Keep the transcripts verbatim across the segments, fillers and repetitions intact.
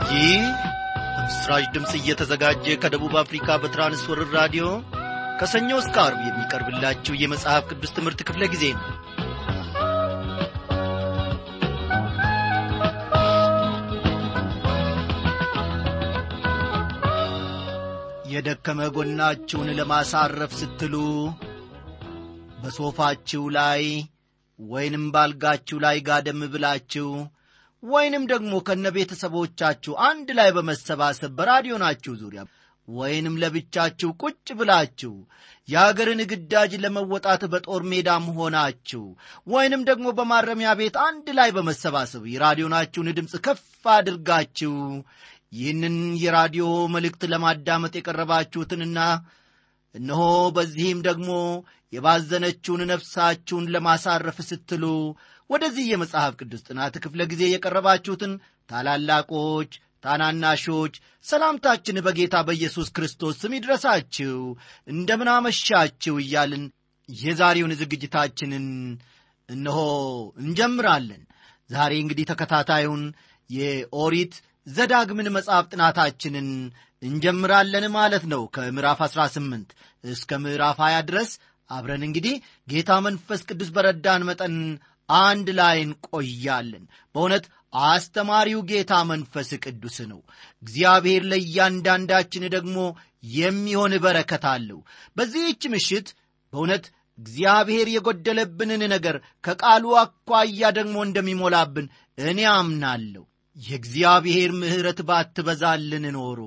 ይህ በምስራች ድምጽ እየተዘጋጀ ከደቡብ አፍሪካ በትራንስወርልድ ራዲዮ ከሰኞ እስከ ዓርብ የሚቀርብላችሁ የመጽሐፍ ቅዱስ ትምህርት ክፍለ ጊዜ ነው። የደከመ ጎናችሁን ለማሳረፍ ስትሉ በሶፋችሁ ላይ ወይንም ባልጋችሁ ላይ ጋደም ብላችሁ ወይንም ደግሞ ከነቤተሰቦቻችሁ አንድ ላይ በመሰባሰብ በራዲዮናችሁ ዙሪያ ወይንም ለብቻችሁ ቁጭ ብላችሁ የአገርን ግዳጅ ለመወጣት በጦር ሜዳም ሆናችሁ ወይንም ደግሞ በማረሚያ ቤት አንድ ላይ በመሰባሰብ የራዲዮናችሁን ድምፅ ከፍ አድርጋችሁ ይህንን የራዲዮ መልእክት ለማዳመጥ የቀረባችሁትንና እነሆ በዚህም ደግሞ የባዘነችውን ነፍሳችሁን ለማሳረፍ ስትሉ ወደዚህ የመጽሐፍ ቅዱስ ጥናት ክፍለ ጊዜ የቀረባችሁትን ታላላቆች ታናናሾች ሰላምታችን በጌታ በኢየሱስ ክርስቶስ ስም ይድረሳችሁ። እንደምን አመሻችሁ እያልን የዛሬውን ዝግጅታችንን እነሆ እንጀምራለን። ዛሬ እንግዲህ ተከታታዩን የኦሪት ዘዳግምን መጽሐፍ ጥናታችንን እንጀምራለን ማለት ነው። ከምዕራፍ አስራ ስምንት እስከ ምዕራፍ ሃያ ድረስ አብረን እንግዲህ ጌታ መንፈስ ቅዱስ በረዳን መጠን አንድ ላይ እንቆያለን። በእውነት አስተማሪው ጌታ መንፈስ ቅዱስ ነው። እግዚአብሔር ለእያንዳንዳችን ደግሞ የሚሆን በረከት አለው። በዚህች ምሽት በእውነት እግዚአብሔር የጎደለብንን ነገር ከቃሉ አኳያ ደግሞ እንደሚሞላብን እኔ አምናለሁ። የእግዚአብሔር ምሕረት ባትበዛልን ኖሮ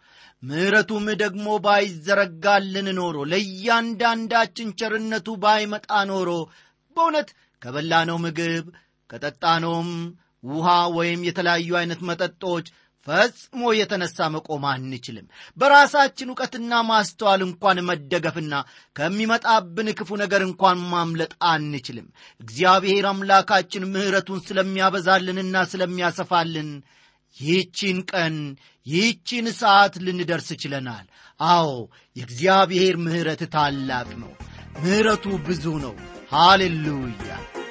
ምሕረቱም ደግሞ ባይዘረጋልን ኖሮ ለእያንዳንዳችን ቸርነቱ ባይመጣ ኖሮ በእውነት ከበላነው ምግብ ከጠጣነውም ውሃ ወይም የተለያዩ አይነት መጠጦች ፈጽሞ የተነሳ መቆም አንችልም። በራሳችን ዕውቀትና ማስተዋል እንኳን መደገፍና ከሚመጣብን ክፉ ነገር እንኳን ማምለጥ አንችልም። እግዚአብሔር አምላካችን ምሕረቱን ስለሚያበዛልንና ስለሚያሰፋልን ይህችን ቀን ይህችን ሰዓት ልንደርስ ችለናል። አዎ የእግዚአብሔር ምሕረት ታላቅ ነው። ምሕረቱ ብዙ ነው። ሃሌሉያ!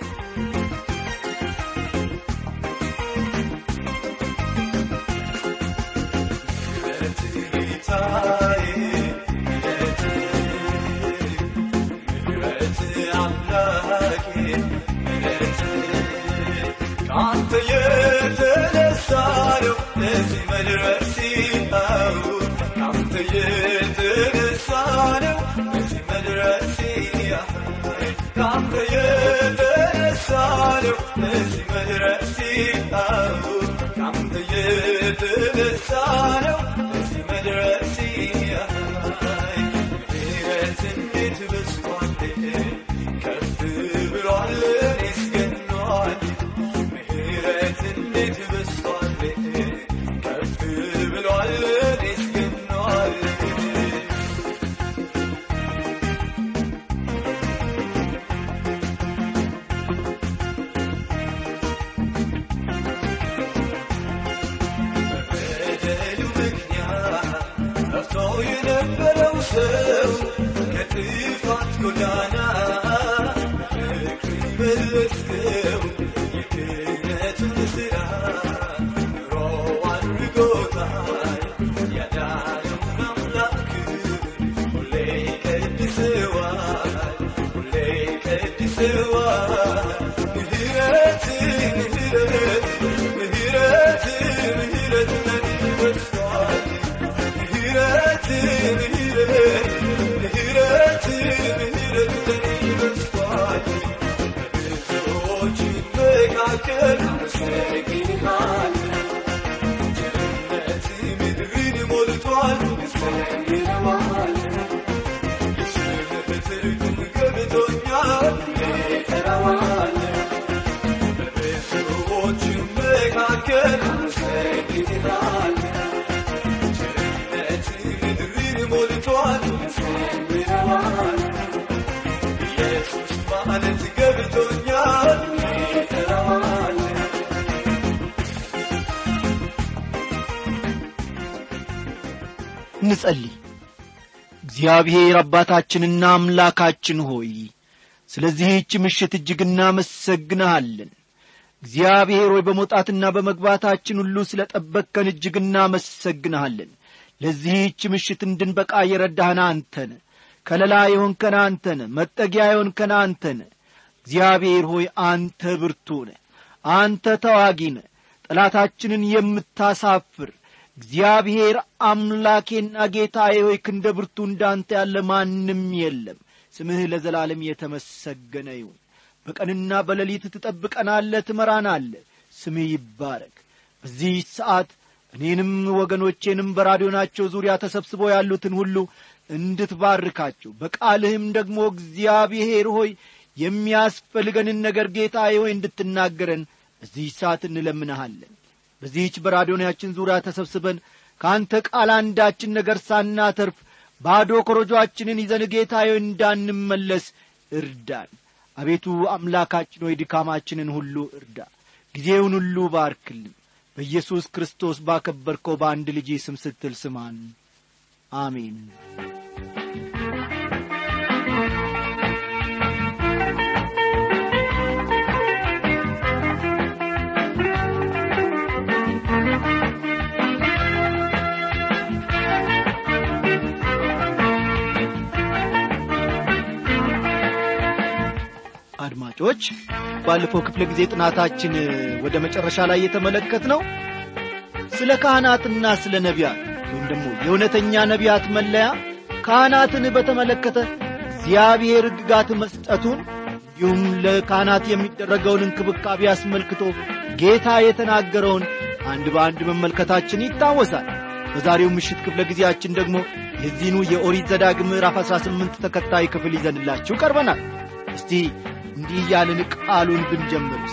እንጸልይ። እግዚአብሔር አባታችንና አምላካችን ሆይ ስለዚህች ምሽት እጅግ እናመሰግንሃለን። እግዚአብሔር ሆይ በመውጣትና በመግባታችን ሁሉ ስለጠበቅከን እጅግ እናመሰግንሃለን። ለዚህች ምሽት እንድንበቃ የረዳህን አንተ ነህ። ከለላ የሆንከን አንተ ነህ። መጠጊያ የሆንከን አንተ ነህ። እግዚአብሔር ሆይ አንተ ብርቱ ነህ። አንተ ተዋጊ ነህ። ጠላታችንን የምታሳፍር እግዚአብሔር አምላኬና ጌታዬ ሆይ ክንደ ብርቱ እንዳንተ ያለ ማንም የለም። ስምህ ለዘላለም የተመሰገነ ይሁን። በቀንና በሌሊት ትጠብቀናለህ፣ ትመራናለህ። ስምህ ይባረክ። በዚህ ሰዓት እኔንም ወገኖቼንም በራዲዮናቸው ዙሪያ ተሰብስበው ያሉትን ሁሉ እንድትባርካቸው በቃልህም ደግሞ እግዚአብሔር ሆይ የሚያስፈልገንን ነገር ጌታዬ ሆይ እንድትናገረን በዚህ ሰዓት እንለምንሃለን። በዚህች በራዲዮናችን ዙሪያ ተሰብስበን ካንተ ቃል አንዳችን ነገር ሳናተርፍ ባዶ ኮረጆአችንን ይዘን ጌታዬ እንዳንመለስ እርዳን። አቤቱ አምላካችን ሆይ ድካማችንን ሁሉ እርዳ። ጊዜውን ሁሉ ባርክልን። በኢየሱስ ክርስቶስ ባከበርከው በአንድ ልጅ ስም ስትል ስማን። አሜን። አድማጮች ባለፈው ክፍለ ጊዜ ጥናታችን ወደ መጨረሻ ላይ የተመለከትነው ስለ ካህናትና ስለ ነቢያት ወይም ደግሞ የእውነተኛ ነቢያት መለያ ካህናትን በተመለከተ እግዚአብሔር ሕግጋት መስጠቱን እንዲሁም ለካህናት የሚደረገውን እንክብካቤ አስመልክቶ ጌታ የተናገረውን አንድ በአንድ መመልከታችን ይታወሳል። በዛሬው ምሽት ክፍለ ጊዜያችን ደግሞ የዚህኑ የኦሪት ዘዳግም ምዕራፍ አስራ ስምንት ተከታይ ክፍል ይዘንላችሁ ቀርበናል። እስቲ እንዲህ ያልን ቃሉን ብንጀምርስ?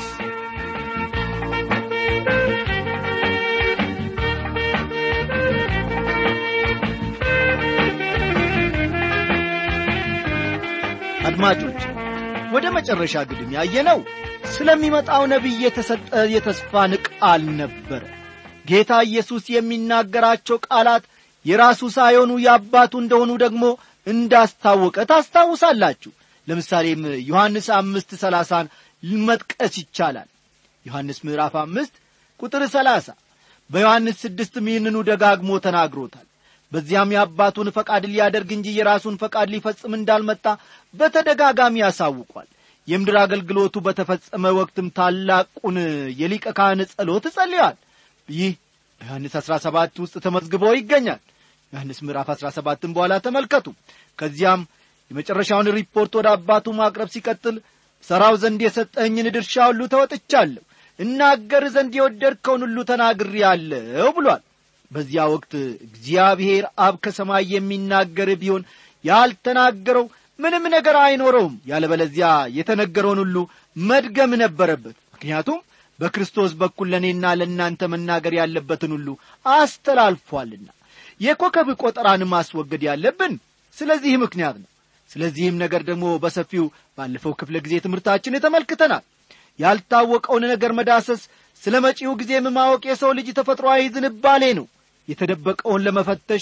አድማጮች ወደ መጨረሻ ግድም ያየነው ስለሚመጣው ነቢይ የተሰጠ የተስፋን ቃል ነበር። ጌታ ኢየሱስ የሚናገራቸው ቃላት የራሱ ሳይሆኑ የአባቱ እንደሆኑ ደግሞ እንዳስታወቀ ታስታውሳላችሁ። ለምሳሌም ዮሐንስ አምስት ሰላሳን መጥቀስ ይቻላል። ዮሐንስ ምዕራፍ አምስት ቁጥር ሰላሳ በዮሐንስ ስድስትም ይህንኑ ደጋግሞ ተናግሮታል። በዚያም የአባቱን ፈቃድ ሊያደርግ እንጂ የራሱን ፈቃድ ሊፈጽም እንዳልመጣ በተደጋጋሚ ያሳውቋል። የምድር አገልግሎቱ በተፈጸመ ወቅትም ታላቁን የሊቀ ካህን ጸሎት ጸልዮአል። ይህ በዮሐንስ አስራ ሰባት ውስጥ ተመዝግቦ ይገኛል። ዮሐንስ ምዕራፍ አስራ ሰባትን በኋላ ተመልከቱ። ከዚያም የመጨረሻውን ሪፖርት ወደ አባቱ ማቅረብ ሲቀጥል ሰራው ዘንድ የሰጠኝን ድርሻ ሁሉ ተወጥቻለሁ፣ እናገር ዘንድ የወደድከውን ሁሉ ተናግሬአለሁ ብሏል። በዚያ ወቅት እግዚአብሔር አብ ከሰማይ የሚናገር ቢሆን ያልተናገረው ምንም ነገር አይኖረውም። ያለበለዚያ የተነገረውን ሁሉ መድገም ነበረበት። ምክንያቱም በክርስቶስ በኩል ለእኔና ለእናንተ መናገር ያለበትን ሁሉ አስተላልፏልና። የኮከብ ቆጠራን ማስወገድ ያለብን ስለዚህ ምክንያት ነው። ስለዚህም ነገር ደግሞ በሰፊው ባለፈው ክፍለ ጊዜ ትምህርታችን ተመልክተናል። ያልታወቀውን ነገር መዳሰስ ስለ መጪው ጊዜ ማወቅ የሰው ልጅ ተፈጥሯዊ ዝንባሌ ነው። የተደበቀውን ለመፈተሽ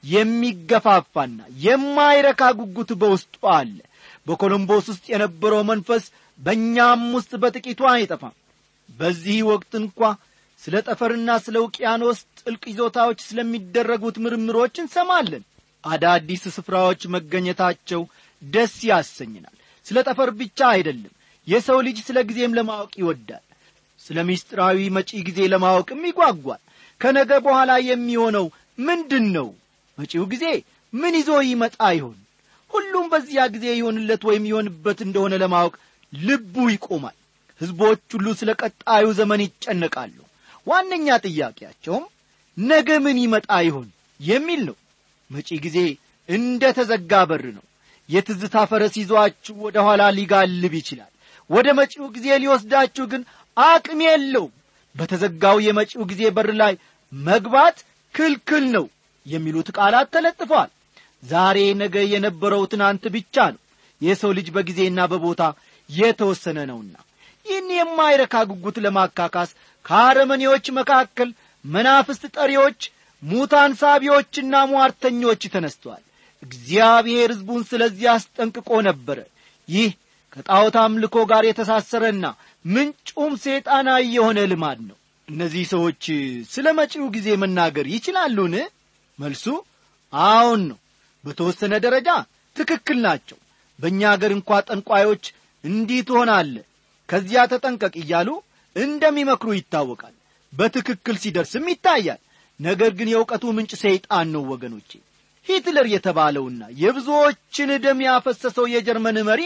የሚገፋፋና የማይረካ ጉጉት በውስጡ አለ። በኮሎምቦስ ውስጥ የነበረው መንፈስ በእኛም ውስጥ በጥቂቱ አይጠፋም። በዚህ ወቅት እንኳ ስለ ጠፈርና ስለ ውቅያኖስ ጥልቅ ይዞታዎች ስለሚደረጉት ምርምሮች እንሰማለን። አዳዲስ ስፍራዎች መገኘታቸው ደስ ያሰኝናል። ስለ ጠፈር ብቻ አይደለም፣ የሰው ልጅ ስለ ጊዜም ለማወቅ ይወዳል። ስለ ምስጢራዊ መጪ ጊዜ ለማወቅም ይጓጓል። ከነገ በኋላ የሚሆነው ምንድነው? መጪው ጊዜ ምን ይዞ ይመጣ ይሆን? ሁሉም በዚያ ጊዜ ይሆንለት ወይም ይሆንበት እንደሆነ ለማወቅ ልቡ ይቆማል። ሕዝቦች ሁሉ ስለ ቀጣዩ ዘመን ይጨነቃሉ። ዋነኛ ጥያቄያቸውም ነገ ምን ይመጣ ይሆን የሚል ነው። መጪ ጊዜ እንደ ተዘጋ በር ነው። የትዝታ ፈረስ ይዟችሁ ወደ ኋላ ሊጋልብ ይችላል። ወደ መጪው ጊዜ ሊወስዳችሁ ግን አቅም የለውም። በተዘጋው የመጪው ጊዜ በር ላይ መግባት ክልክል ነው የሚሉት ቃላት ተለጥፈዋል። ዛሬ ነገ የነበረው ትናንት ብቻ ነው። የሰው ልጅ በጊዜና በቦታ የተወሰነ ነውና ይህን የማይረካ ጉጉት ለማካካስ ከአረመኔዎች መካከል መናፍስት ጠሪዎች፣ ሙታን ሳቢዎችና ሟርተኞች ተነስተዋል። እግዚአብሔር ሕዝቡን ስለዚህ አስጠንቅቆ ነበር። ይህ ከጣዖት አምልኮ ጋር የተሳሰረና ምንጩም ሰይጣናዊ የሆነ ልማድ ነው። እነዚህ ሰዎች ስለ መጪው ጊዜ መናገር ይችላሉን? መልሱ አዎን ነው። በተወሰነ ደረጃ ትክክል ናቸው። በእኛ አገር እንኳ ጠንቋዮች እንዲህ ትሆናለህ፣ ከዚያ ተጠንቀቅ እያሉ እንደሚመክሩ ይታወቃል። በትክክል ሲደርስም ይታያል። ነገር ግን የእውቀቱ ምንጭ ሰይጣን ነው ወገኖቼ። ሂትለር የተባለውና የብዙዎችን ደም ያፈሰሰው የጀርመን መሪ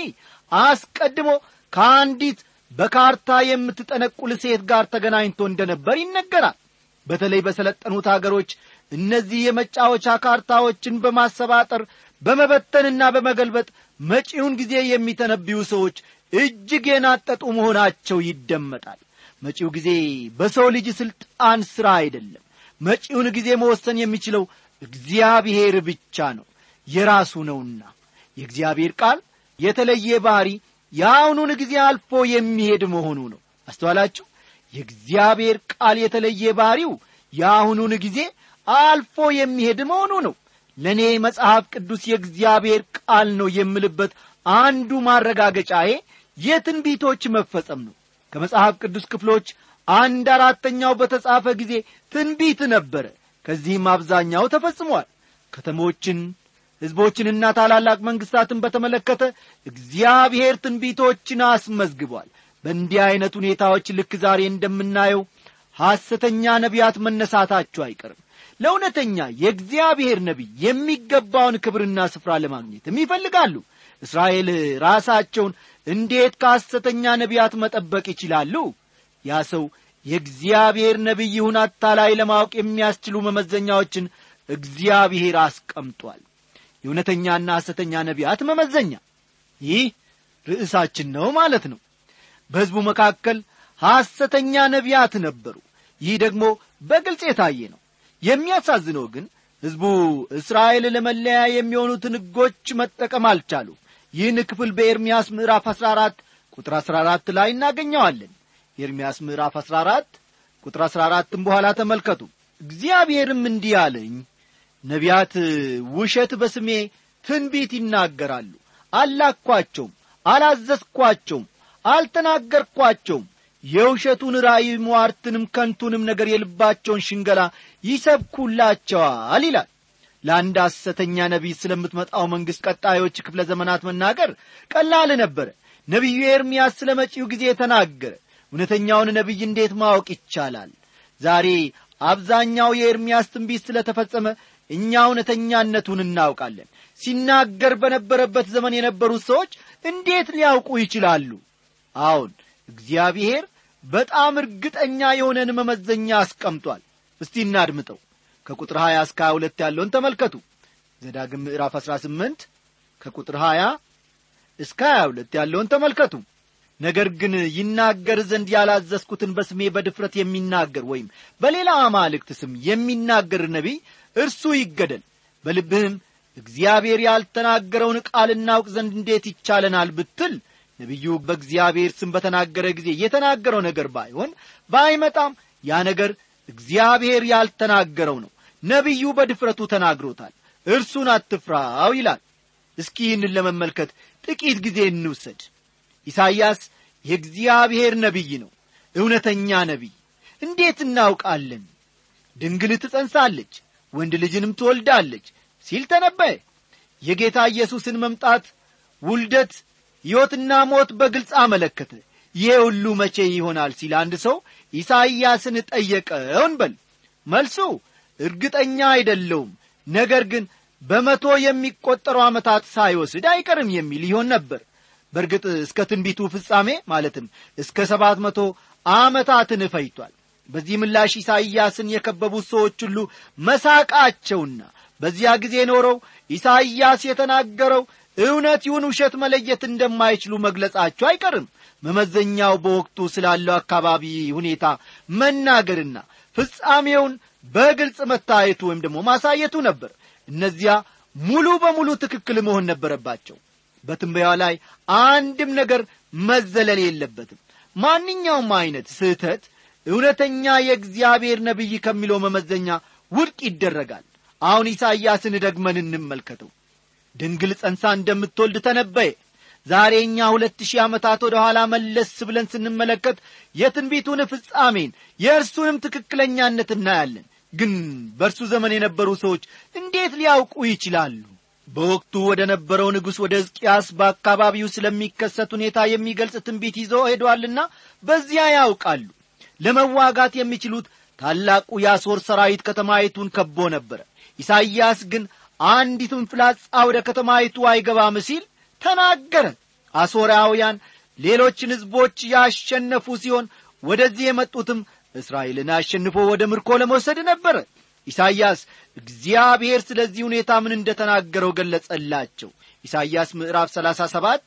አስቀድሞ ከአንዲት በካርታ የምትጠነቁል ሴት ጋር ተገናኝቶ እንደነበር ይነገራል። በተለይ በሰለጠኑት አገሮች እነዚህ የመጫወቻ ካርታዎችን በማሰባጠር በመበተንና በመገልበጥ መጪውን ጊዜ የሚተነብዩ ሰዎች እጅግ የናጠጡ መሆናቸው ይደመጣል። መጪው ጊዜ በሰው ልጅ ስልጣን ሥራ አይደለም። መጪውን ጊዜ መወሰን የሚችለው እግዚአብሔር ብቻ ነው፣ የራሱ ነውና። የእግዚአብሔር ቃል የተለየ ባህሪ የአሁኑን ጊዜ አልፎ የሚሄድ መሆኑ ነው። አስተዋላችሁ? የእግዚአብሔር ቃል የተለየ ባህሪው የአሁኑን ጊዜ አልፎ የሚሄድ መሆኑ ነው። ለእኔ መጽሐፍ ቅዱስ የእግዚአብሔር ቃል ነው የምልበት አንዱ ማረጋገጫዬ የትንቢቶች መፈጸም ነው። ከመጽሐፍ ቅዱስ ክፍሎች አንድ አራተኛው በተጻፈ ጊዜ ትንቢት ነበረ። ከዚህም አብዛኛው ተፈጽሟል። ከተሞችን፣ ሕዝቦችንና ታላላቅ መንግሥታትን በተመለከተ እግዚአብሔር ትንቢቶችን አስመዝግቧል። በእንዲህ ዐይነት ሁኔታዎች ልክ ዛሬ እንደምናየው ሐሰተኛ ነቢያት መነሳታቸው አይቀርም። ለእውነተኛ የእግዚአብሔር ነቢይ የሚገባውን ክብርና ስፍራ ለማግኘትም ይፈልጋሉ። እስራኤል ራሳቸውን እንዴት ከሐሰተኛ ነቢያት መጠበቅ ይችላሉ? ያ ሰው የእግዚአብሔር ነቢይ ይሁን አታላይ ለማወቅ የሚያስችሉ መመዘኛዎችን እግዚአብሔር አስቀምጧል። የእውነተኛና ሐሰተኛ ነቢያት መመዘኛ፣ ይህ ርዕሳችን ነው ማለት ነው። በሕዝቡ መካከል ሐሰተኛ ነቢያት ነበሩ። ይህ ደግሞ በግልጽ የታየ ነው። የሚያሳዝነው ግን ሕዝቡ እስራኤል ለመለያ የሚሆኑትን ሕጎች መጠቀም አልቻሉ። ይህን ክፍል በኤርምያስ ምዕራፍ አስራ አራት ቁጥር አስራ አራት ላይ እናገኘዋለን። ኤርምያስ ምዕራፍ አስራ አራት ቁጥር አስራ አራትም በኋላ ተመልከቱ። እግዚአብሔርም እንዲህ አለኝ፣ ነቢያት ውሸት በስሜ ትንቢት ይናገራሉ፣ አላኳቸውም፣ አላዘዝኳቸውም፣ አልተናገርኳቸውም። የውሸቱን ራእይ ሟርትንም ከንቱንም ነገር የልባቸውን ሽንገላ ይሰብኩላቸዋል ይላል። ለአንድ ሐሰተኛ ነቢይ ስለምትመጣው መንግሥት ቀጣዮች ክፍለ ዘመናት መናገር ቀላል ነበረ። ነቢዩ ኤርምያስ ስለ መጪው ጊዜ ተናገረ። እውነተኛውን ነቢይ እንዴት ማወቅ ይቻላል? ዛሬ አብዛኛው የኤርምያስ ትንቢት ስለ ተፈጸመ እኛ እውነተኛነቱን እናውቃለን። ሲናገር በነበረበት ዘመን የነበሩት ሰዎች እንዴት ሊያውቁ ይችላሉ? አዎን፣ እግዚአብሔር በጣም እርግጠኛ የሆነን መመዘኛ አስቀምጧል። እስቲ እናድምጠው። ከቁጥር ሀያ እስከ ሀያ ሁለት ያለውን ተመልከቱ። ዘዳግም ምዕራፍ አስራ ስምንት ከቁጥር ሀያ እስከ ሀያ ሁለት ያለውን ተመልከቱ። ነገር ግን ይናገር ዘንድ ያላዘዝኩትን በስሜ በድፍረት የሚናገር ወይም በሌላ አማልክት ስም የሚናገር ነቢይ እርሱ ይገደል። በልብህም እግዚአብሔር ያልተናገረውን ቃል እናውቅ ዘንድ እንዴት ይቻለናል ብትል፣ ነቢዩ በእግዚአብሔር ስም በተናገረ ጊዜ የተናገረው ነገር ባይሆን ባይመጣም ያ ነገር እግዚአብሔር ያልተናገረው ነው። ነቢዩ በድፍረቱ ተናግሮታል። እርሱን አትፍራው ይላል። እስኪ ይህንን ለመመልከት ጥቂት ጊዜ እንውሰድ። ኢሳይያስ የእግዚአብሔር ነቢይ ነው፣ እውነተኛ ነቢይ። እንዴት እናውቃለን? ድንግል ትጸንሳለች፣ ወንድ ልጅንም ትወልዳለች ሲል ተነበየ። የጌታ ኢየሱስን መምጣት፣ ውልደት፣ ሕይወትና ሞት በግልጽ አመለከተ። ይህ ሁሉ መቼ ይሆናል ሲል አንድ ሰው ኢሳይያስን ጠየቀው እንበል። መልሱ እርግጠኛ አይደለሁም፣ ነገር ግን በመቶ የሚቆጠሩ ዓመታት ሳይወስድ አይቀርም የሚል ይሆን ነበር። በእርግጥ እስከ ትንቢቱ ፍጻሜ ማለትም እስከ ሰባት መቶ ዓመታትን ፈይቷል። በዚህ ምላሽ ኢሳይያስን የከበቡት ሰዎች ሁሉ መሳቃቸውና በዚያ ጊዜ ኖረው ኢሳይያስ የተናገረው እውነት ይሁን ውሸት መለየት እንደማይችሉ መግለጻቸው አይቀርም። መመዘኛው በወቅቱ ስላለው አካባቢ ሁኔታ መናገርና ፍጻሜውን በግልጽ መታየቱ ወይም ደግሞ ማሳየቱ ነበር። እነዚያ ሙሉ በሙሉ ትክክል መሆን ነበረባቸው። በትንበያው ላይ አንድም ነገር መዘለል የለበትም። ማንኛውም አይነት ስህተት እውነተኛ የእግዚአብሔር ነቢይ ከሚለው መመዘኛ ውድቅ ይደረጋል። አሁን ኢሳይያስን ደግመን እንመልከተው። ድንግል ጸንሳ እንደምትወልድ ተነበየ። ዛሬኛ ሁለት ሺህ ዓመታት ወደ ኋላ መለስ ብለን ስንመለከት የትንቢቱን ፍጻሜን የእርሱንም ትክክለኛነት እናያለን። ግን በእርሱ ዘመን የነበሩ ሰዎች እንዴት ሊያውቁ ይችላሉ? በወቅቱ ወደ ነበረው ንጉሥ ወደ ሕዝቅያስ በአካባቢው ስለሚከሰት ሁኔታ የሚገልጽ ትንቢት ይዞ ሄዷልና በዚያ ያውቃሉ። ለመዋጋት የሚችሉት ታላቁ የአሦር ሠራዊት ከተማይቱን ከቦ ነበር። ኢሳይያስ ግን አንዲቱን ፍላጻ ወደ ከተማይቱ አይገባም ሲል ተናገረ። አሦራውያን ሌሎችን ሕዝቦች ያሸነፉ ሲሆን ወደዚህ የመጡትም እስራኤልን አሸንፎ ወደ ምርኮ ለመውሰድ ነበር። ኢሳይያስ እግዚአብሔር ስለዚህ ሁኔታ ምን እንደተናገረው ገለጸላቸው። ኢሳይያስ ምዕራፍ ሰላሳ ሰባት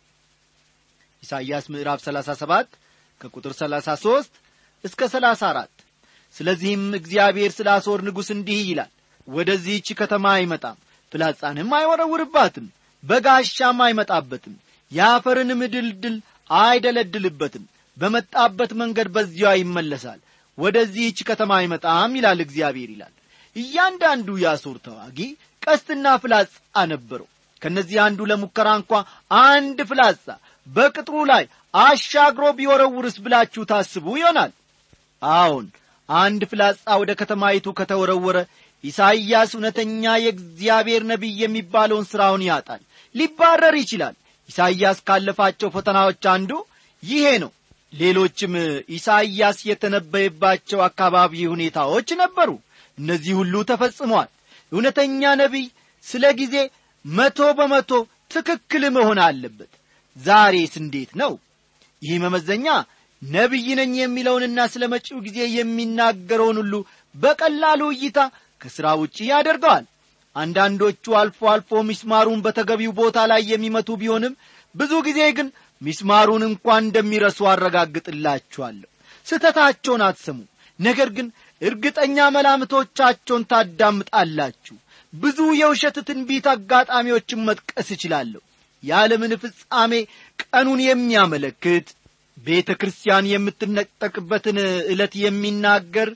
ኢሳይያስ ምዕራፍ ሰላሳ ሰባት ከቁጥር ሰላሳ ሦስት እስከ ሰላሳ አራት ስለዚህም እግዚአብሔር ስለ አሦር ንጉሥ እንዲህ ይላል፣ ወደዚህች ከተማ አይመጣም፣ ፍላጻንም አይወረውርባትም፣ በጋሻም አይመጣበትም፣ የአፈርንም ድልድል አይደለድልበትም፣ በመጣበት መንገድ በዚያው ይመለሳል፣ ወደዚህች ከተማ አይመጣም ይላል እግዚአብሔር ይላል። እያንዳንዱ የአሦር ተዋጊ ቀስትና ፍላጻ ነበረው። ከነዚህ አንዱ ለሙከራ እንኳ አንድ ፍላጻ በቅጥሩ ላይ አሻግሮ ቢወረውርስ ብላችሁ ታስቡ ይሆናል። አዎን፣ አንድ ፍላጻ ወደ ከተማይቱ ከተወረወረ ኢሳይያስ እውነተኛ የእግዚአብሔር ነቢይ የሚባለውን ሥራውን ያጣል፣ ሊባረር ይችላል። ኢሳይያስ ካለፋቸው ፈተናዎች አንዱ ይሄ ነው። ሌሎችም ኢሳይያስ የተነበየባቸው አካባቢ ሁኔታዎች ነበሩ። እነዚህ ሁሉ ተፈጽመዋል። እውነተኛ ነቢይ ስለ ጊዜ መቶ በመቶ ትክክል መሆን አለበት። ዛሬስ እንዴት ነው? ይህ መመዘኛ ነቢይ ነኝ የሚለውንና ስለ መጪው ጊዜ የሚናገረውን ሁሉ በቀላሉ እይታ ከሥራ ውጪ ያደርገዋል። አንዳንዶቹ አልፎ አልፎ ሚስማሩን በተገቢው ቦታ ላይ የሚመቱ ቢሆንም ብዙ ጊዜ ግን ሚስማሩን እንኳን እንደሚረሱ አረጋግጥላችኋለሁ። ስተታቸውን አትሰሙ፣ ነገር ግን እርግጠኛ መላምቶቻቸውን ታዳምጣላችሁ። ብዙ የውሸት ትንቢት አጋጣሚዎችን መጥቀስ እችላለሁ። የዓለምን ፍጻሜ ቀኑን የሚያመለክት ቤተ ክርስቲያን የምትነጠቅበትን ዕለት የሚናገር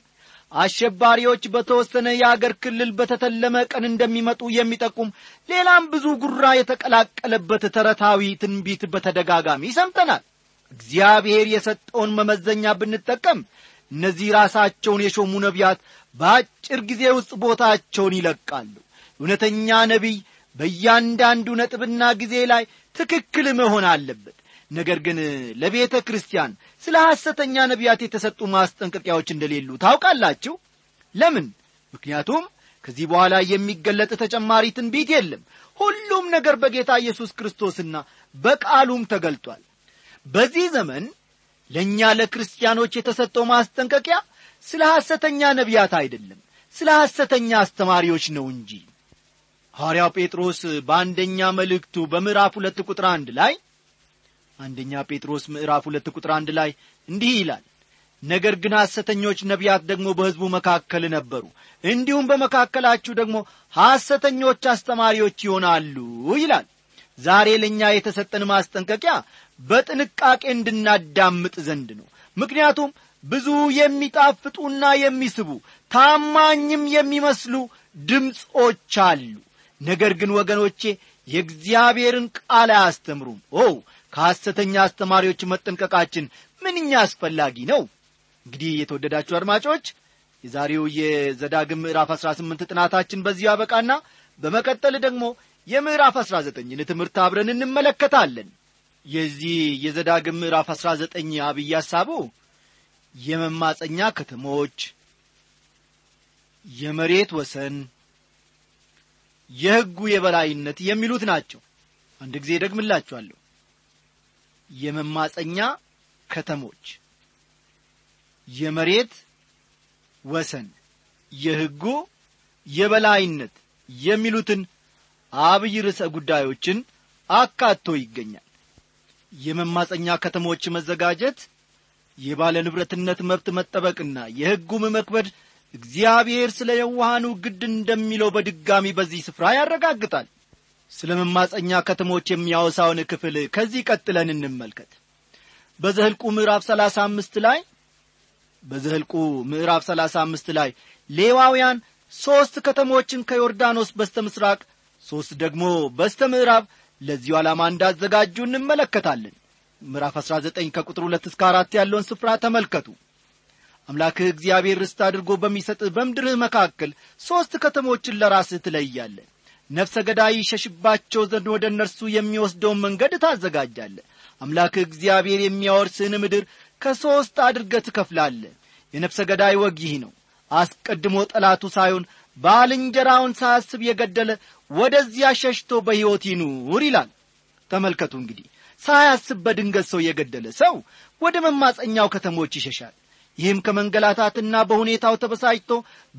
አሸባሪዎች በተወሰነ የአገር ክልል በተተለመ ቀን እንደሚመጡ የሚጠቁም ሌላም ብዙ ጉራ የተቀላቀለበት ተረታዊ ትንቢት በተደጋጋሚ ሰምተናል። እግዚአብሔር የሰጠውን መመዘኛ ብንጠቀም እነዚህ ራሳቸውን የሾሙ ነቢያት በአጭር ጊዜ ውስጥ ቦታቸውን ይለቃሉ። እውነተኛ ነቢይ በእያንዳንዱ ነጥብና ጊዜ ላይ ትክክል መሆን አለበት። ነገር ግን ለቤተ ክርስቲያን ስለ ሐሰተኛ ነቢያት የተሰጡ ማስጠንቀቂያዎች እንደሌሉ ታውቃላችሁ። ለምን? ምክንያቱም ከዚህ በኋላ የሚገለጥ ተጨማሪ ትንቢት የለም። ሁሉም ነገር በጌታ ኢየሱስ ክርስቶስና በቃሉም ተገልጧል። በዚህ ዘመን ለእኛ ለክርስቲያኖች የተሰጠው ማስጠንቀቂያ ስለ ሐሰተኛ ነቢያት አይደለም፣ ስለ ሐሰተኛ አስተማሪዎች ነው እንጂ። ሐዋርያው ጴጥሮስ በአንደኛ መልእክቱ በምዕራፍ ሁለት ቁጥር አንድ ላይ አንደኛ ጴጥሮስ ምዕራፍ ሁለት ቁጥር አንድ ላይ እንዲህ ይላል፣ ነገር ግን ሐሰተኞች ነቢያት ደግሞ በሕዝቡ መካከል ነበሩ፣ እንዲሁም በመካከላችሁ ደግሞ ሐሰተኞች አስተማሪዎች ይሆናሉ ይላል። ዛሬ ለእኛ የተሰጠን ማስጠንቀቂያ በጥንቃቄ እንድናዳምጥ ዘንድ ነው። ምክንያቱም ብዙ የሚጣፍጡና የሚስቡ ታማኝም የሚመስሉ ድምጾች አሉ። ነገር ግን ወገኖቼ የእግዚአብሔርን ቃል አያስተምሩም። ኦ ከሐሰተኛ አስተማሪዎች መጠንቀቃችን ምንኛ አስፈላጊ ነው። እንግዲህ የተወደዳችሁ አድማጮች፣ የዛሬው የዘዳግም ምዕራፍ አስራ ስምንት ጥናታችን በዚህ ያበቃና በመቀጠል ደግሞ የምዕራፍ አስራ ዘጠኝን ትምህርት አብረን እንመለከታለን። የዚህ የዘዳግም ምዕራፍ አስራ ዘጠኝ አብይ ሐሳቡ የመማፀኛ ከተሞች፣ የመሬት ወሰን፣ የሕጉ የበላይነት የሚሉት ናቸው። አንድ ጊዜ ደግምላችኋለሁ። የመማፀኛ ከተሞች፣ የመሬት ወሰን፣ የሕጉ የበላይነት የሚሉትን አብይ ርዕሰ ጉዳዮችን አካቶ ይገኛል። የመማፀኛ ከተሞች መዘጋጀት፣ የባለ ንብረትነት መብት መጠበቅና የሕጉም መክበድ እግዚአብሔር ስለ የዋሃኑ ግድ እንደሚለው በድጋሚ በዚህ ስፍራ ያረጋግጣል። ስለ መማፀኛ ከተሞች የሚያወሳውን ክፍል ከዚህ ቀጥለን እንመልከት። በዘኍልቍ ምዕራፍ ሰላሳ አምስት ላይ በዘኍልቍ ምዕራፍ ሰላሳ አምስት ላይ ሌዋውያን ሦስት ከተሞችን ከዮርዳኖስ በስተ ምሥራቅ፣ ሦስት ደግሞ በስተ ምዕራብ ለዚሁ ዓላማ እንዳዘጋጁ እንመለከታለን። ምዕራፍ አስራ ዘጠኝ ከቁጥር ሁለት እስከ አራት ያለውን ስፍራ ተመልከቱ። አምላክህ እግዚአብሔር ርስት አድርጎ በሚሰጥህ በምድርህ መካከል ሦስት ከተሞችን ለራስህ ትለያለህ። ነፍሰ ገዳይ ይሸሽባቸው ዘንድ ወደ እነርሱ የሚወስደውን መንገድ ታዘጋጃለህ። አምላክህ እግዚአብሔር የሚያወርስህን ምድር ከሦስት አድርገህ ትከፍላለህ። የነፍሰ ገዳይ ወግ ይህ ነው። አስቀድሞ ጠላቱ ሳይሆን ባልንጀራውን ሳያስብ የገደለ ወደዚያ ሸሽቶ በሕይወት ይኑር ይላል። ተመልከቱ እንግዲህ ሳያስብ በድንገት ሰው የገደለ ሰው ወደ መማፀኛው ከተሞች ይሸሻል። ይህም ከመንገላታትና በሁኔታው ተበሳጭቶ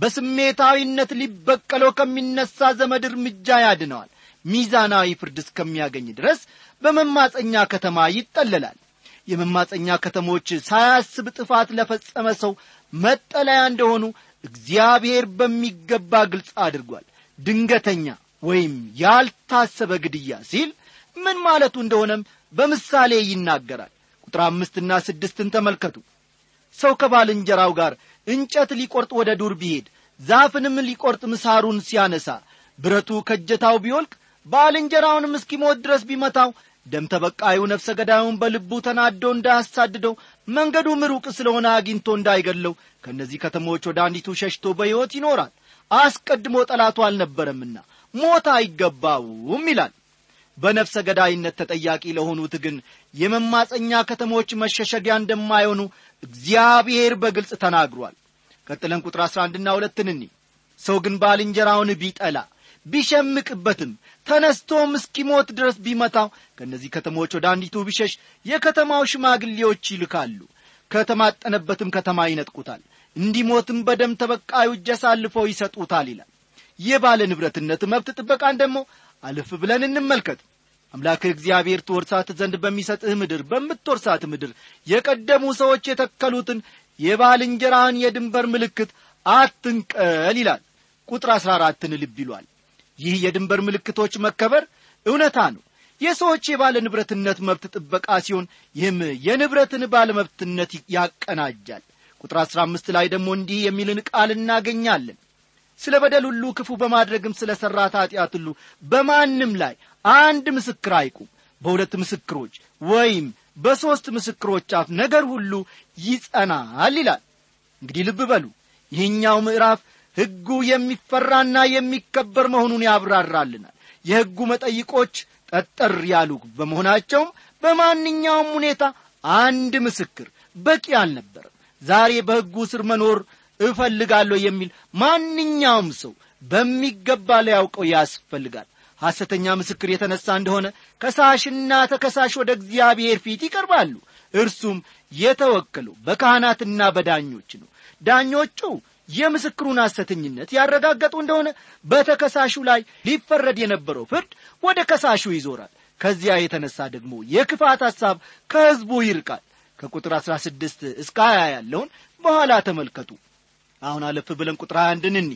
በስሜታዊነት ሊበቀለው ከሚነሳ ዘመድ እርምጃ ያድነዋል። ሚዛናዊ ፍርድ እስከሚያገኝ ድረስ በመማፀኛ ከተማ ይጠለላል። የመማፀኛ ከተሞች ሳያስብ ጥፋት ለፈጸመ ሰው መጠለያ እንደሆኑ እግዚአብሔር በሚገባ ግልጽ አድርጓል። ድንገተኛ ወይም ያልታሰበ ግድያ ሲል ምን ማለቱ እንደሆነም በምሳሌ ይናገራል። ቁጥር አምስትና ስድስትን ተመልከቱ። ሰው ከባልንጀራው ጋር እንጨት ሊቆርጥ ወደ ዱር ቢሄድ ዛፍንም ሊቆርጥ ምሳሩን ሲያነሳ ብረቱ ከእጀታው ቢወልቅ ባልንጀራውንም እስኪሞት ድረስ ቢመታው ደም ተበቃዩ ነፍሰ ገዳዩን በልቡ ተናዶ እንዳያሳድደው መንገዱም ሩቅ ስለሆነ አግኝቶ እንዳይገድለው ከእነዚህ ከተሞች ወደ አንዲቱ ሸሽቶ በሕይወት ይኖራል። አስቀድሞ ጠላቱ አልነበረምና ሞት አይገባውም ይላል። በነፍሰ ገዳይነት ተጠያቂ ለሆኑት ግን የመማፀኛ ከተሞች መሸሸጊያ እንደማይሆኑ እግዚአብሔር በግልጽ ተናግሯል። ቀጥለን ቁጥር አስራ አንድ እና ሁለት እንኒ ሰው ግን ባልንጀራውን ቢጠላ ቢሸምቅበትም ተነስቶም እስኪሞት ድረስ ቢመታው ከእነዚህ ከተሞች ወደ አንዲቱ ቢሸሽ የከተማው ሽማግሌዎች ይልካሉ፣ ከተማጠነበትም ከተማ ይነጥቁታል፣ እንዲሞትም በደም ተበቃዩ እጅ አሳልፈው ይሰጡታል ይላል። የባለ ንብረትነት መብት ጥበቃን ደግሞ አለፍ ብለን እንመልከት። አምላክህ እግዚአብሔር ትወርሳት ዘንድ በሚሰጥህ ምድር በምትወርሳት ምድር የቀደሙ ሰዎች የተከሉትን የባልንጀራህን የድንበር ምልክት አትንቀል ይላል። ቁጥር አስራ አራትን ልብ ይሏል። ይህ የድንበር ምልክቶች መከበር እውነታ ነው። የሰዎች የባለ ንብረትነት መብት ጥበቃ ሲሆን ይህም የንብረትን ባለመብትነት ያቀናጃል። ቁጥር አስራ አምስት ላይ ደግሞ እንዲህ የሚልን ቃል እናገኛለን። ስለ በደል ሁሉ ክፉ በማድረግም ስለ ሠራት ኃጢአት ሁሉ በማንም ላይ አንድ ምስክር አይቁም። በሁለት ምስክሮች ወይም በሦስት ምስክሮች አፍ ነገር ሁሉ ይጸናል ይላል። እንግዲህ ልብ በሉ፣ ይህኛው ምዕራፍ ሕጉ የሚፈራና የሚከበር መሆኑን ያብራራልናል። የሕጉ መጠይቆች ጠጠር ያሉ በመሆናቸውም በማንኛውም ሁኔታ አንድ ምስክር በቂ አልነበረም። ዛሬ በሕጉ ስር መኖር እፈልጋለሁ የሚል ማንኛውም ሰው በሚገባ ሊያውቀው ያስፈልጋል። ሐሰተኛ ምስክር የተነሳ እንደሆነ ከሳሽና ተከሳሽ ወደ እግዚአብሔር ፊት ይቀርባሉ። እርሱም የተወከለው በካህናትና በዳኞች ነው። ዳኞቹ የምስክሩን ሐሰተኝነት ያረጋገጡ እንደሆነ በተከሳሹ ላይ ሊፈረድ የነበረው ፍርድ ወደ ከሳሹ ይዞራል። ከዚያ የተነሳ ደግሞ የክፋት ሐሳብ ከሕዝቡ ይርቃል። ከቁጥር አስራ ስድስት እስከ ሀያ ያለውን በኋላ ተመልከቱ። አሁን አለፍ ብለን ቁጥር ሃያ አንድን እንይ።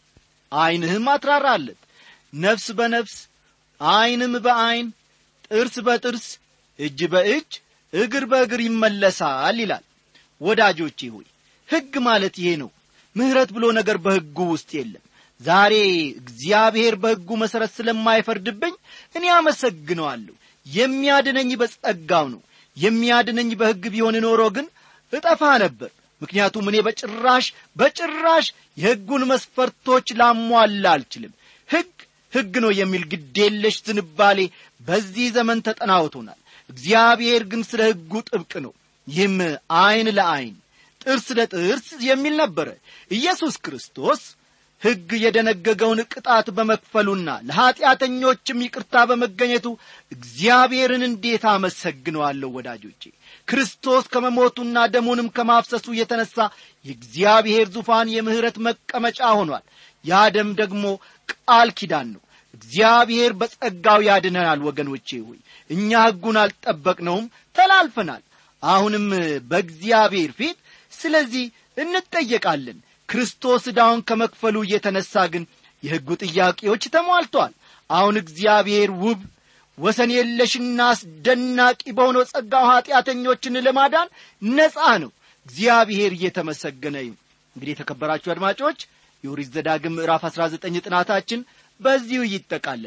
ዓይንህም አትራራለት፣ ነፍስ በነፍስ ዓይንም በዓይን ጥርስ በጥርስ እጅ በእጅ እግር በእግር ይመለሳል ይላል። ወዳጆቼ ሆይ ሕግ ማለት ይሄ ነው። ምሕረት ብሎ ነገር በሕጉ ውስጥ የለም። ዛሬ እግዚአብሔር በሕጉ መሠረት ስለማይፈርድብኝ እኔ አመሰግነዋለሁ። የሚያድነኝ በጸጋው ነው። የሚያድነኝ በሕግ ቢሆን ኖሮ ግን እጠፋ ነበር። ምክንያቱም እኔ በጭራሽ በጭራሽ የሕጉን መስፈርቶች ላሟላ አልችልም። ሕግ ሕግ ነው የሚል ግዴለሽ ዝንባሌ በዚህ ዘመን ተጠናውቶናል። እግዚአብሔር ግን ስለ ሕጉ ጥብቅ ነው። ይህም ዓይን ለዓይን ጥርስ ለጥርስ የሚል ነበረ። ኢየሱስ ክርስቶስ ሕግ የደነገገውን ቅጣት በመክፈሉና ለኀጢአተኞችም ይቅርታ በመገኘቱ እግዚአብሔርን እንዴት አመሰግነዋለሁ ወዳጆቼ። ክርስቶስ ከመሞቱና ደሙንም ከማፍሰሱ የተነሳ የእግዚአብሔር ዙፋን የምህረት መቀመጫ ሆኗል። ያ ደም ደግሞ ቃል ኪዳን ነው። እግዚአብሔር በጸጋው ያድነናል። ወገኖቼ ሆይ እኛ ሕጉን አልጠበቅነውም፣ ተላልፈናል። አሁንም በእግዚአብሔር ፊት ስለዚህ እንጠየቃለን። ክርስቶስ ዕዳውን ከመክፈሉ የተነሳ ግን የሕጉ ጥያቄዎች ተሟልተዋል። አሁን እግዚአብሔር ውብ ወሰን የለሽና አስደናቂ በሆነው ጸጋው ኀጢአተኞችን ለማዳን ነጻ ነው። እግዚአብሔር እየተመሰገነ ይሁን። እንግዲህ የተከበራችሁ አድማጮች የኦሪት ዘዳግም ምዕራፍ አስራ ዘጠኝ ጥናታችን በዚሁ ይጠቃልላል።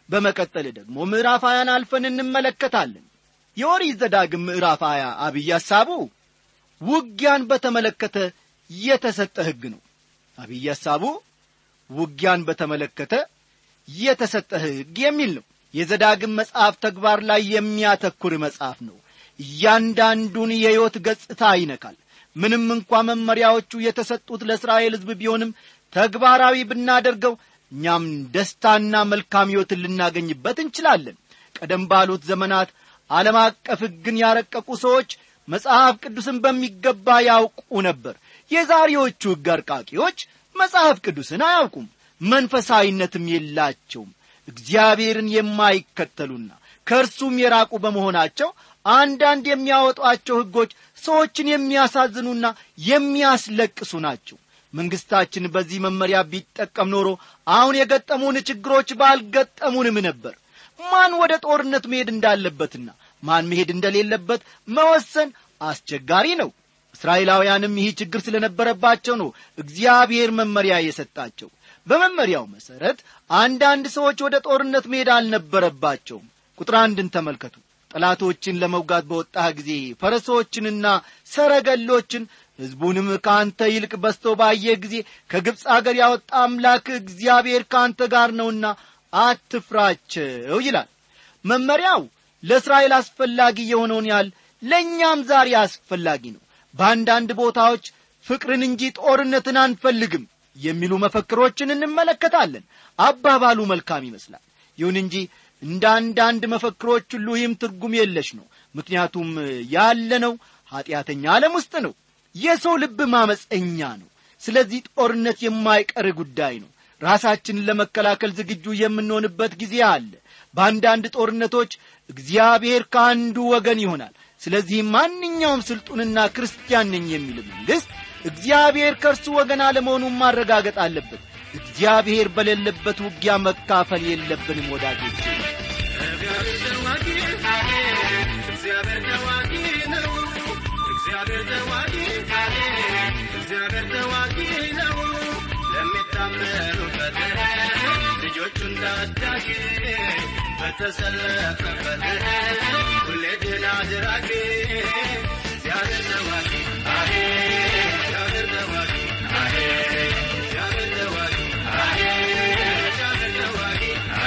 በመቀጠል ደግሞ ምዕራፍ ሃያን አልፈን እንመለከታለን። የኦሪት ዘዳግም ምዕራፍ ሃያ አብይ ሐሳቡ ውጊያን በተመለከተ የተሰጠ ሕግ ነው። አብይ ሐሳቡ ውጊያን በተመለከተ የተሰጠ ሕግ የሚል ነው። የዘዳግም መጽሐፍ ተግባር ላይ የሚያተኩር መጽሐፍ ነው። እያንዳንዱን የሕይወት ገጽታ ይነካል። ምንም እንኳን መመሪያዎቹ የተሰጡት ለእስራኤል ሕዝብ ቢሆንም ተግባራዊ ብናደርገው እኛም ደስታና መልካም ሕይወትን ልናገኝበት እንችላለን። ቀደም ባሉት ዘመናት ዓለም አቀፍ ሕግን ያረቀቁ ሰዎች መጽሐፍ ቅዱስን በሚገባ ያውቁ ነበር። የዛሬዎቹ ሕግ አርቃቂዎች መጽሐፍ ቅዱስን አያውቁም፣ መንፈሳዊነትም የላቸውም። እግዚአብሔርን የማይከተሉና ከእርሱም የራቁ በመሆናቸው አንዳንድ የሚያወጧቸው ሕጎች ሰዎችን የሚያሳዝኑና የሚያስለቅሱ ናቸው። መንግስታችን በዚህ መመሪያ ቢጠቀም ኖሮ አሁን የገጠሙን ችግሮች ባልገጠሙንም ነበር። ማን ወደ ጦርነት መሄድ እንዳለበትና ማን መሄድ እንደሌለበት መወሰን አስቸጋሪ ነው። እስራኤላውያንም ይህ ችግር ስለነበረባቸው ነው እግዚአብሔር መመሪያ የሰጣቸው። በመመሪያው መሰረት አንዳንድ ሰዎች ወደ ጦርነት መሄድ አልነበረባቸውም። ቁጥር አንድን ተመልከቱ። ጠላቶችን ለመውጋት በወጣህ ጊዜ ፈረሶችንና ሰረገሎችን ሕዝቡንም ካንተ ይልቅ በዝተው ባየህ ጊዜ ከግብፅ አገር ያወጣ አምላክ እግዚአብሔር ካንተ ጋር ነውና አትፍራቸው ይላል። መመሪያው ለእስራኤል አስፈላጊ የሆነውን ያህል ለእኛም ዛሬ አስፈላጊ ነው። በአንዳንድ ቦታዎች ፍቅርን እንጂ ጦርነትን አንፈልግም የሚሉ መፈክሮችን እንመለከታለን። አባባሉ መልካም ይመስላል። ይሁን እንጂ እንደ አንዳንድ መፈክሮች ሁሉ ይህም ትርጉም የለሽ ነው። ምክንያቱም ያለነው ኀጢአተኛ ዓለም ውስጥ ነው። የሰው ልብ ማመፀኛ ነው። ስለዚህ ጦርነት የማይቀር ጉዳይ ነው። ራሳችንን ለመከላከል ዝግጁ የምንሆንበት ጊዜ አለ። በአንዳንድ ጦርነቶች እግዚአብሔር ከአንዱ ወገን ይሆናል። ስለዚህ ማንኛውም ስልጡንና ክርስቲያን ነኝ የሚል መንግሥት እግዚአብሔር ከእርሱ ወገን አለመሆኑን ማረጋገጥ አለበት። እግዚአብሔር በሌለበት ውጊያ መካፈል የለብንም ወዳጆች። እግዚአብሔር ተዋጊ እግዚአብሔር ተዋጊ ነው። እግዚአብሔር ተዋጊ እግዚአብሔር ተዋጊ ነው። ለሚታመኑበት ልጆቹን ታዳጊ በተሰለፈበት ሁሌ ድል አድራጊ እግዚአብሔር ተዋጊ እግዚአብሔር ተዋጊ እግዚአብሔር ተዋጊ እግዚአብሔር ተዋጊ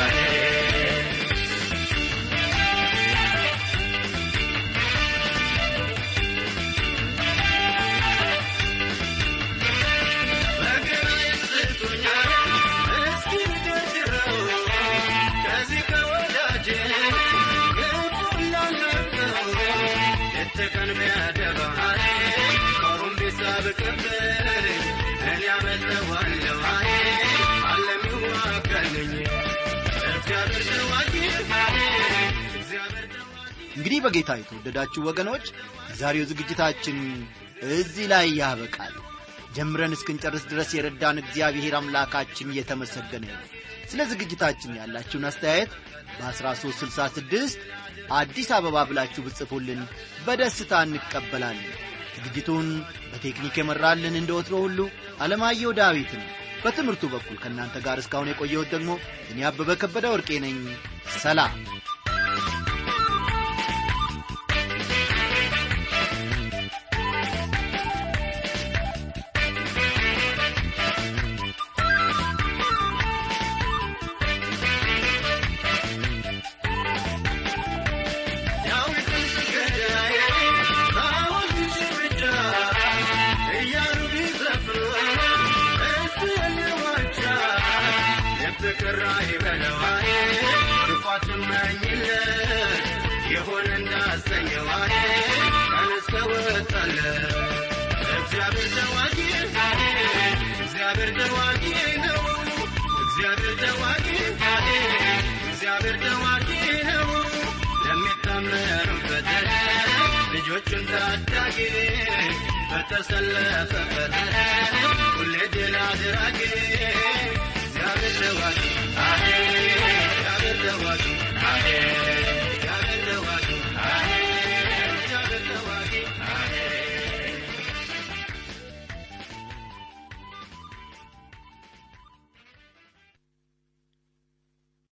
እንግዲህ በጌታ የተወደዳችሁ ወገኖች የዛሬው ዝግጅታችን እዚህ ላይ ያበቃል። ጀምረን እስክንጨርስ ድረስ የረዳን እግዚአብሔር አምላካችን የተመሰገነ ይሁን። ስለ ዝግጅታችን ያላችሁን አስተያየት በ1366 አዲስ አበባ ብላችሁ ብትጽፉልን በደስታ እንቀበላለን። ዝግጅቱን በቴክኒክ የመራልን እንደወትሮ ሁሉ ዓለማየሁ ዳዊት ነው። በትምህርቱ በኩል ከእናንተ ጋር እስካሁን የቆየሁት ደግሞ እኔ አበበ ከበደ ወርቄ ነኝ። ሰላም። ልጆቹን ታዳጊ በተሰለፈበት ሁሌ ድል አድራጊ